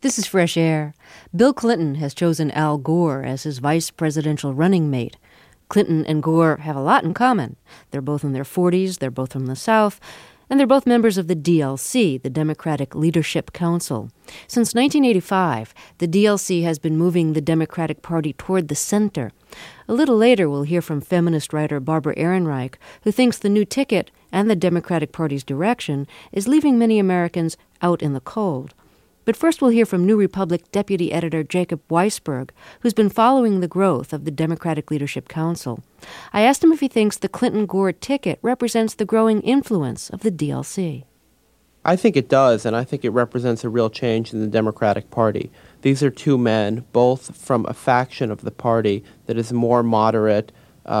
This is Fresh Air. Bill Clinton has chosen Al Gore as his vice presidential running mate. Clinton and Gore have a lot in common. They're both in their 40s, they're both from the South, and they're both members of the DLC, the Democratic Leadership Council. Since 1985, the DLC has been moving the Democratic Party toward the center. A little later, we'll hear from feminist writer Barbara Ehrenreich, who thinks the new ticket and the Democratic Party's direction is leaving many Americans out in the cold. But first we'll hear from New Republic Deputy Editor Jacob Weisberg, who's been following the growth of the Democratic Leadership Council. I asked him if he thinks the Clinton-Gore ticket represents the growing influence of the DLC. I think it does, and I think it represents a real change in the Democratic Party. These are two men, both from a faction of the party that is more moderate,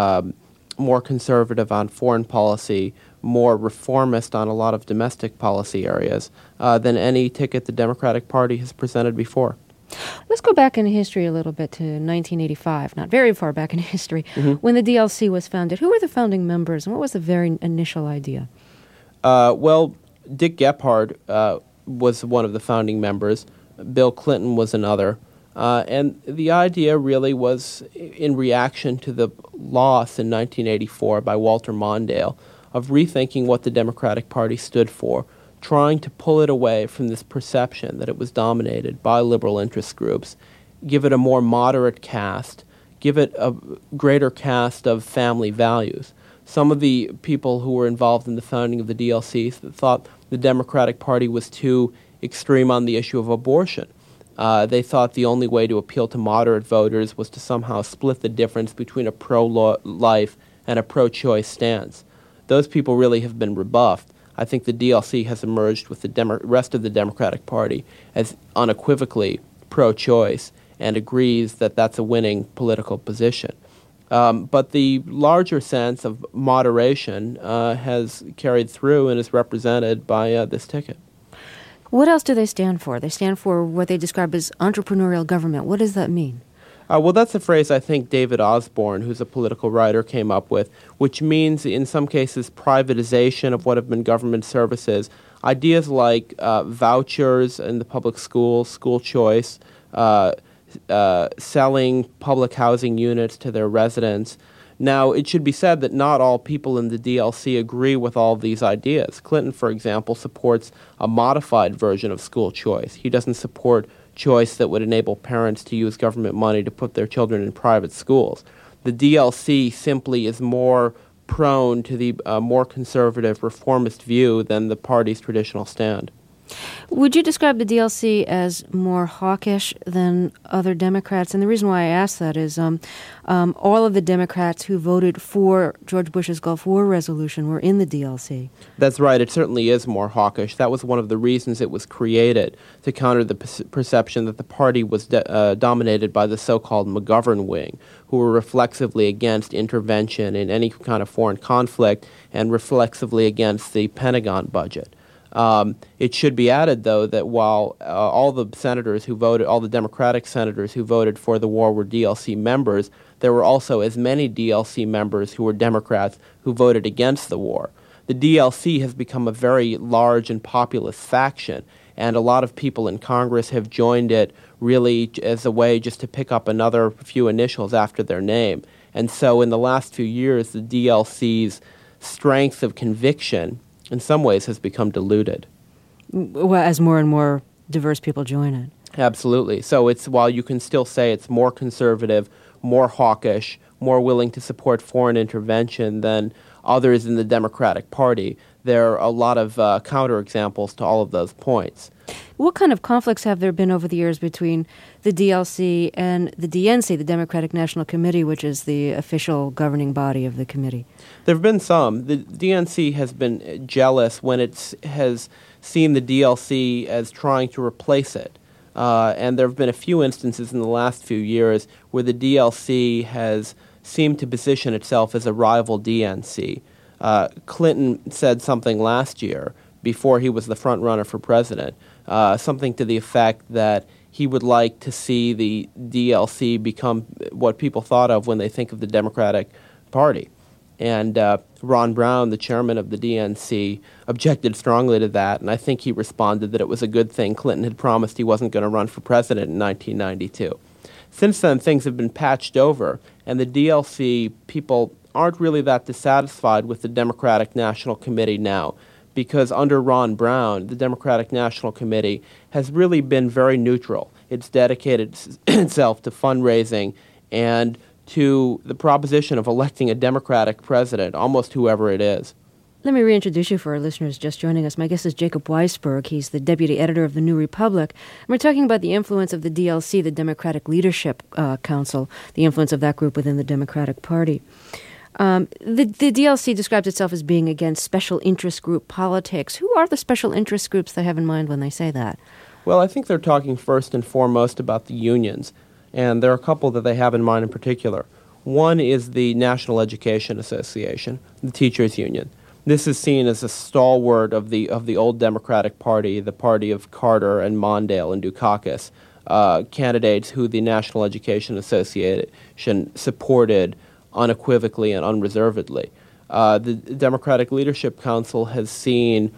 more conservative on foreign policy, more reformist on a lot of domestic policy areas than any ticket the Democratic Party has presented before. Let's go back in history a little bit to 1985, not very far back in history, when the DLC was founded. Who were the founding members, and what was the very initial idea? Well, Dick Gephardt was one of the founding members. Bill Clinton was another. And the idea really was in reaction to the loss in 1984 by Walter Mondale of rethinking what the Democratic Party stood for, trying to pull it away from this perception that it was dominated by liberal interest groups, give it a more moderate cast, give it a greater cast of family values. Some of the people who were involved in the founding of the DLC thought the Democratic Party was too extreme on the issue of abortion. They thought the only way to appeal to moderate voters was to somehow split the difference between a pro-life and a pro-choice stance. Those people really have been rebuffed. I think the DLC has emerged with the rest of the Democratic Party as unequivocally pro-choice and agrees that that's a winning political position. But the larger sense of moderation has carried through and is represented by this ticket. What else do they stand for? They stand for what they describe as entrepreneurial government. What does that mean? Well, that's a phrase I think David Osborne, who's a political writer, came up with, which means in some cases privatization of what have been government services. Ideas like vouchers in the public schools, school choice, selling public housing units to their residents. Now, it should be said that not all people in the DLC agree with all of these ideas. Clinton, for example, supports a modified version of school choice. He doesn't support choice that would enable parents to use government money to put their children in private schools. The DLC simply is more prone to the more conservative reformist view than the party's traditional stand. Would you describe the DLC as more hawkish than other Democrats? And the reason why I ask that is all of the Democrats who voted for George Bush's Gulf War resolution were in the DLC. That's right. It certainly is more hawkish. That was one of the reasons it was created, to counter the perception that the party was dominated by the so-called McGovern wing, who were reflexively against intervention in any kind of foreign conflict and reflexively against the Pentagon budget. It should be added, though, that while all the Democratic senators who voted for the war were DLC members, there were also as many DLC members who were Democrats who voted against the war. The DLC has become a very large and populous faction, and a lot of people in Congress have joined it really as a way just to pick up another few initials after their name. And so in the last few years, the DLC's strength of conviction in some ways has become diluted. Well, as more and more diverse people join it. Absolutely. So while you can still say it's more conservative, more hawkish, more willing to support foreign intervention than others in the Democratic Party, there are a lot of counterexamples to all of those points. What kind of conflicts have there been over the years between the DLC and the DNC, the Democratic National Committee, which is the official governing body of the committee? There have been some. The DNC has been jealous when it has seen the DLC as trying to replace it. And there have been a few instances in the last few years where the DLC has seemed to position itself as a rival DNC. Clinton said something last year, before he was the front runner for president, something to the effect that he would like to see the DLC become what people thought of when they think of the Democratic Party. And Ron Brown, the chairman of the DNC, objected strongly to that, and I think he responded that it was a good thing Clinton had promised he wasn't going to run for president in 1992. Since then, things have been patched over, and the DLC people aren't really that dissatisfied with the Democratic National Committee now, because under Ron Brown, the Democratic National Committee has really been very neutral. It's dedicated itself to fundraising and to the proposition of electing a Democratic president, almost whoever it is. Let me reintroduce you for our listeners just joining us. My guest is Jacob Weisberg. He's the deputy editor of the New Republic. And we're talking about the influence of the DLC, the Democratic Leadership Council, the influence of that group within the Democratic Party. The DLC describes itself as being against special interest group politics. Who are the special interest groups they have in mind when they say that? Well, I think they're talking first and foremost about the unions, and there are a couple that they have in mind in particular. One is the National Education Association, the teachers' union. This is seen as a stalwart of the old Democratic Party, the party of Carter and Mondale and Dukakis, candidates who the National Education Association supported unequivocally and unreservedly. The Democratic Leadership Council has seen,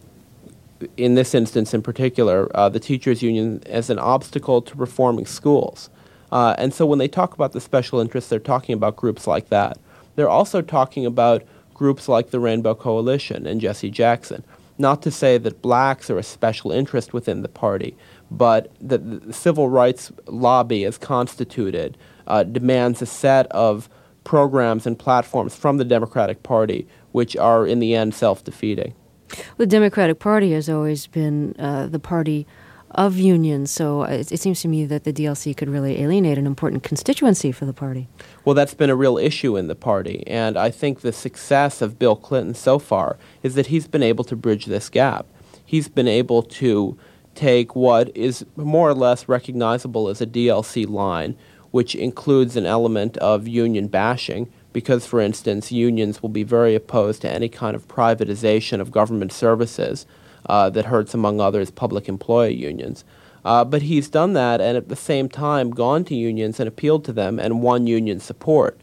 in this instance in particular, the teachers' union as an obstacle to reforming schools. And so when they talk about the special interests, they're talking about groups like that. They're also talking about groups like the Rainbow Coalition and Jesse Jackson. Not to say that blacks are a special interest within the party, but that the civil rights lobby as constituted demands a set of programs and platforms from the Democratic Party which are in the end self-defeating. The Democratic Party has always been the party of unions, so it seems to me that the DLC could really alienate an important constituency for the party. Well, that's been a real issue in the party, and I think the success of Bill Clinton so far is that he's been able to bridge this gap. He's been able to take what is more or less recognizable as a DLC line, which includes an element of union bashing, because, for instance, unions will be very opposed to any kind of privatization of government services that hurts, among others, public employee unions. But he's done that and at the same time gone to unions and appealed to them and won union support.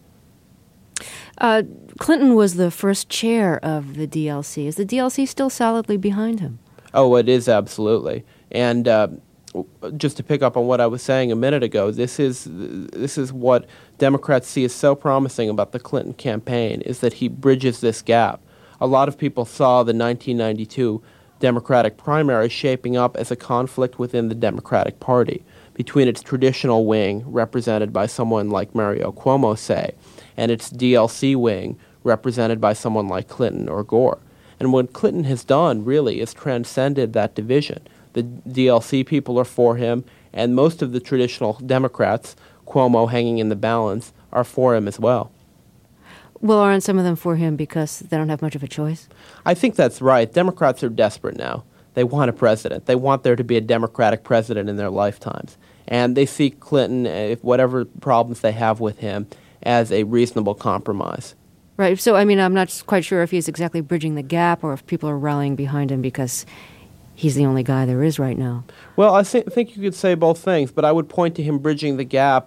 Clinton was the first chair of the DLC. Is the DLC still solidly behind him? Oh, it is, absolutely. And just to pick up on what I was saying a minute ago, this is what Democrats see as so promising about the Clinton campaign, is that he bridges this gap. A lot of people saw the 1992 Democratic primary shaping up as a conflict within the Democratic Party between its traditional wing, represented by someone like Mario Cuomo, say, and its DLC wing, represented by someone like Clinton or Gore. And what Clinton has done, really, is transcended that division. The DLC people are for him, and most of the traditional Democrats, Cuomo hanging in the balance, are for him as well. Well, aren't some of them for him because they don't have much of a choice? I think that's right. Democrats are desperate now. They want a president. They want there to be a Democratic president in their lifetimes. And they see Clinton, if whatever problems they have with him, as a reasonable compromise. Right. So, I mean, I'm not quite sure if he's exactly bridging the gap or if people are rallying behind him because he's the only guy there is right now. Well, I think you could say both things, but I would point to him bridging the gap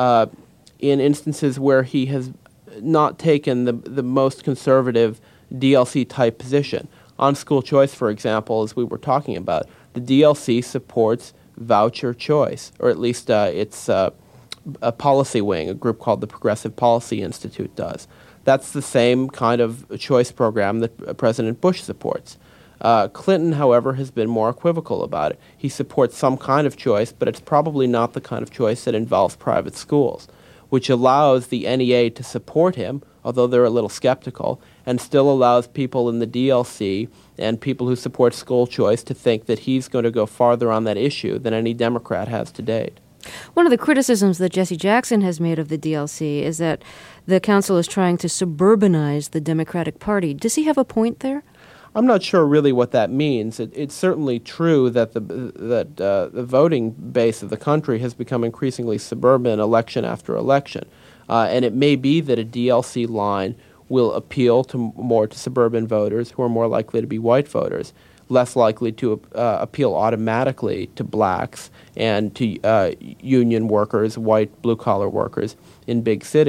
in instances where he has not taken the most conservative DLC-type position. On school choice, for example, as we were talking about, the DLC supports voucher choice, or at least it's a policy wing, a group called the Progressive Policy Institute does. That's the same kind of choice program that President Bush supports. Clinton, however, has been more equivocal about it. He supports some kind of choice, but it's probably not the kind of choice that involves private schools, which allows the NEA to support him, although they're a little skeptical, and still allows people in the DLC and people who support school choice to think that he's going to go farther on that issue than any Democrat has to date. One of the criticisms that Jesse Jackson has made of the DLC is that the council is trying to suburbanize the Democratic Party. Does he have a point there? I'm not sure really what that means. It's certainly true that the voting base of the country has become increasingly suburban election after election. And it may be that a DLC line will appeal more to suburban voters who are more likely to be white voters, less likely to appeal automatically to blacks and to union workers, white blue-collar workers in big cities.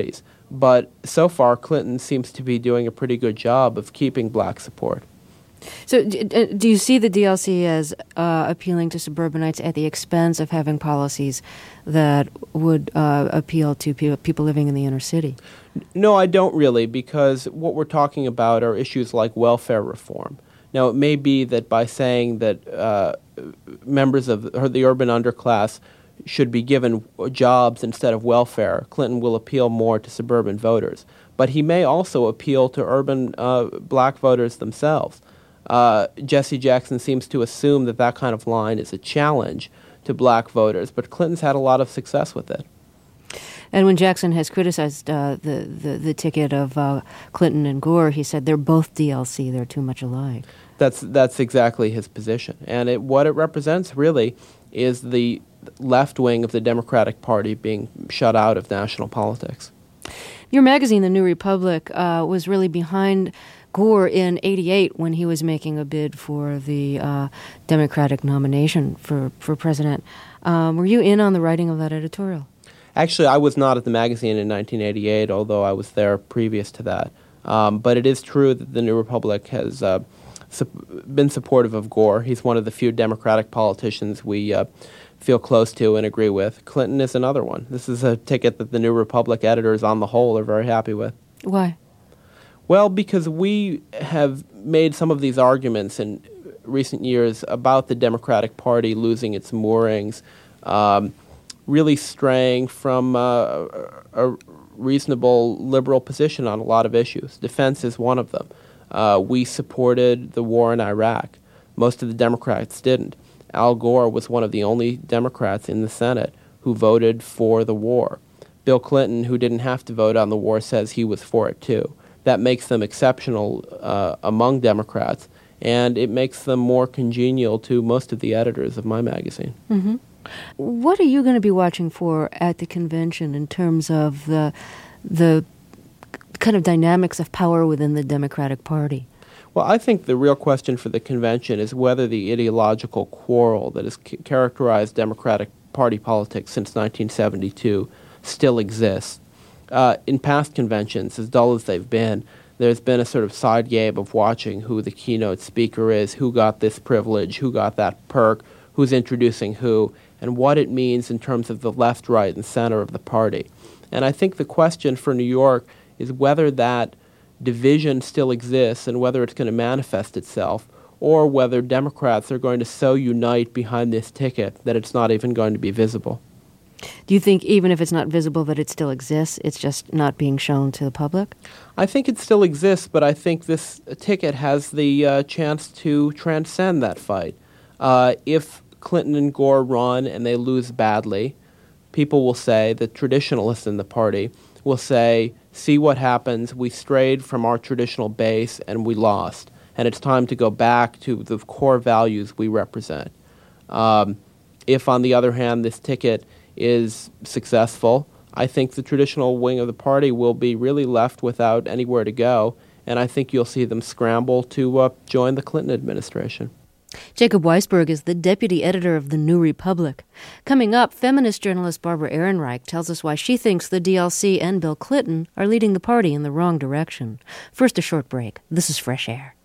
But so far, Clinton seems to be doing a pretty good job of keeping black support. So do you see the DLC as appealing to suburbanites at the expense of having policies that would appeal to people living in the inner city? No, I don't really, because what we're talking about are issues like welfare reform. Now, it may be that by saying that members of the urban underclass should be given jobs instead of welfare, Clinton will appeal more to suburban voters. But he may also appeal to urban black voters themselves. Jesse Jackson seems to assume that that kind of line is a challenge to black voters, but Clinton's had a lot of success with it. And when Jackson has criticized the ticket of Clinton and Gore, he said they're both DLC, they're too much alike. That's exactly his position. And what it represents, really, is the left wing of the Democratic Party being shut out of national politics. Your magazine, The New Republic, was really behind Gore in '88 when he was making a bid for the Democratic nomination for president. Were you in on the writing of that editorial? Actually, I was not at the magazine in 1988, although I was there previous to that. But it is true that The New Republic has been supportive of Gore. He's one of the few Democratic politicians we feel close to and agree with. Clinton is another one. This is a ticket that The New Republic editors on the whole are very happy with. Why? Well, because we have made some of these arguments in recent years about the Democratic Party losing its moorings, really straying from a reasonable liberal position on a lot of issues. Defense is one of them. We supported the war in Iraq. Most of the Democrats didn't. Al Gore was one of the only Democrats in the Senate who voted for the war. Bill Clinton, who didn't have to vote on the war, says he was for it too. That makes them exceptional among Democrats, and it makes them more congenial to most of the editors of my magazine. Mm-hmm. What are you going to be watching for at the convention in terms of the kind of dynamics of power within the Democratic Party? Well, I think the real question for the convention is whether the ideological quarrel that has characterized Democratic Party politics since 1972 still exists. In past conventions, as dull as they've been, there's been a sort of side game of watching who the keynote speaker is, who got this privilege, who got that perk, who's introducing who, and what it means in terms of the left, right, and center of the party. And I think the question for New York is whether that division still exists and whether it's going to manifest itself, or whether Democrats are going to so unite behind this ticket that it's not even going to be visible. Do you think even if it's not visible that it still exists, it's just not being shown to the public? I think it still exists, but I think this ticket has the chance to transcend that fight. If Clinton and Gore run and they lose badly, people will say, the traditionalists in the party will say, see what happens, we strayed from our traditional base and we lost, and it's time to go back to the core values we represent. If, on the other hand, this ticket is successful, I think the traditional wing of the party will be really left without anywhere to go, and I think you'll see them scramble to join the Clinton administration. Jacob Weisberg is the deputy editor of The New Republic. Coming up, feminist journalist Barbara Ehrenreich tells us why she thinks the DLC and Bill Clinton are leading the party in the wrong direction. First, a short break. This is Fresh Air.